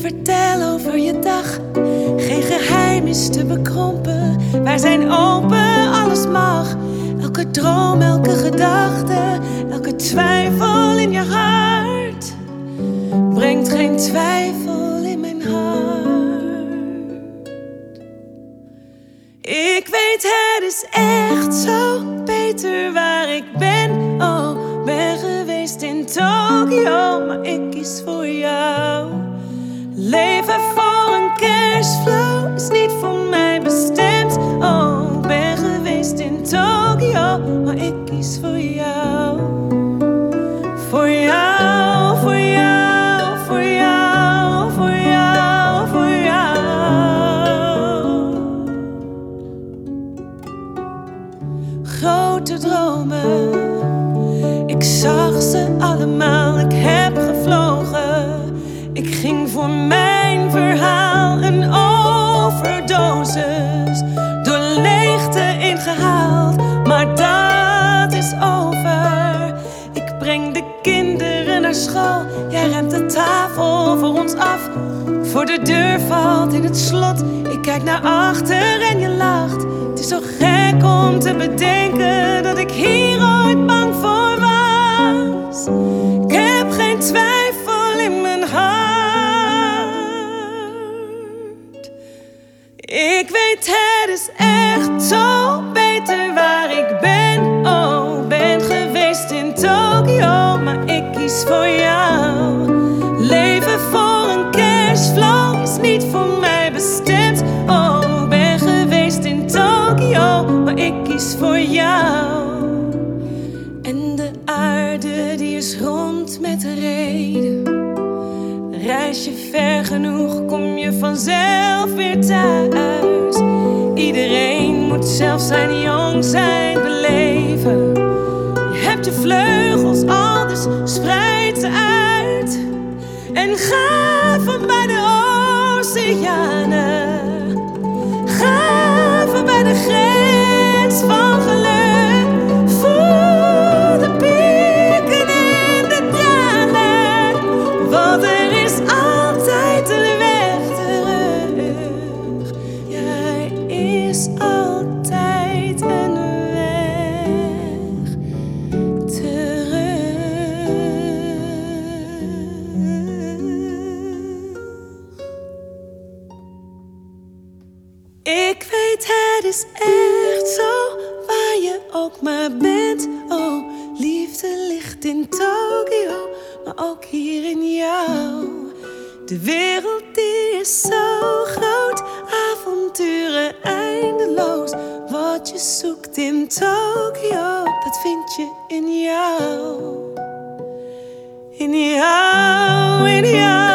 Vertel over je dag, geen geheim is te bekrompen. Wij zijn open, alles mag. Elke droom, elke gedachte, elke twijfel in je hart brengt geen twijfel in mijn hart. Ik weet het is echt zo beter waar ik ben. Oh, ben geweest in Tokio, maar ik kies voor jou. Leven voor een cashflow is niet voor mij bestemd. Oh, ben geweest in Tokio, maar ik kies voor jou. Voor jou, voor jou, voor jou, voor jou, voor jou. Grote dromen, ik zag ze allemaal, ik heb gevlogen. Ik ging voor mijn verhaal een overdosis, door leegte ingehaald, maar dat is over. Ik breng de kinderen naar school, jij ruimt de tafel voor ons af. Voor de deur valt in het slot, ik kijk naar achter en je lacht. Het is zo gek om te bedenken dat ik hier ooit bang voor was. Ik heb geen twijfel in mijn hart. Ik weet het is echt zo beter waar ik ben. Oh, ben geweest in Tokio, maar ik kies voor jou. Leven voor een cashflow is niet voor mij bestemd. Oh, ben geweest in Tokio, maar ik kies voor jou. En de aarde die is rond met een reden. Reis je ver genoeg, kom je vanzelf weer thuis. Iedereen moet zelf zijn jong zijn beleven. Je hebt je vleugels al, dus spreid ze uit. En ga voorbij de oceanen. Ga voorbij de grens van geluk. Voel de pieken en de dalen. Want er is altijd een weg terug. Ja, er is altijd een weg terug. Ik weet het is echt zo, waar je ook maar bent. Oh, liefde ligt in Tokio, maar ook hier in jou. De wereld die is zo groot, avonturen eindeloos. Wat je zoekt in Tokio, dat vind je in jou. In jou, in jou.